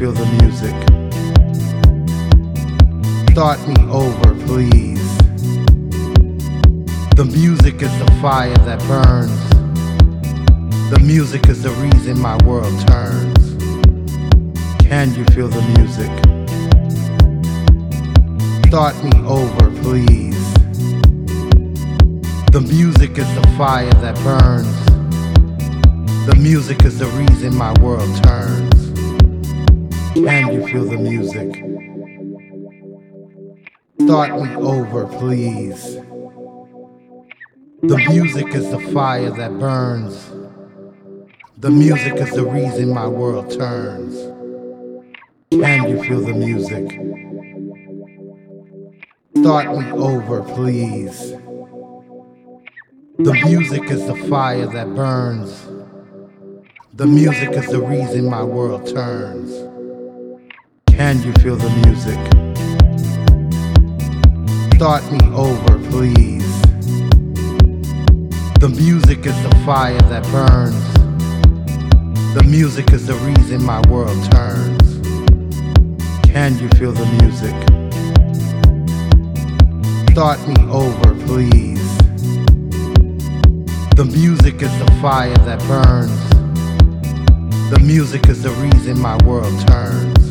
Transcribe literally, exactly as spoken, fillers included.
feel the music? Start me over, please. The music is the fire that burns. The music is the reason my world turns. Can you feel the music? Start me over, please. The music is the fire that burns. The music is the reason my world turns. Can you feel the music? Start me over, please. The music is the fire that burns. The music is the reason my world turns. Can you feel the music? Start me over, please. The music is the fire that burns. The music is the reason my world turns. Can you feel the music? Start me over, please. The music is the fire that burns. The music is the reason my world turns. Can you feel the music? Start me over, please. The music is the fire that burns. The music is the reason my world turns.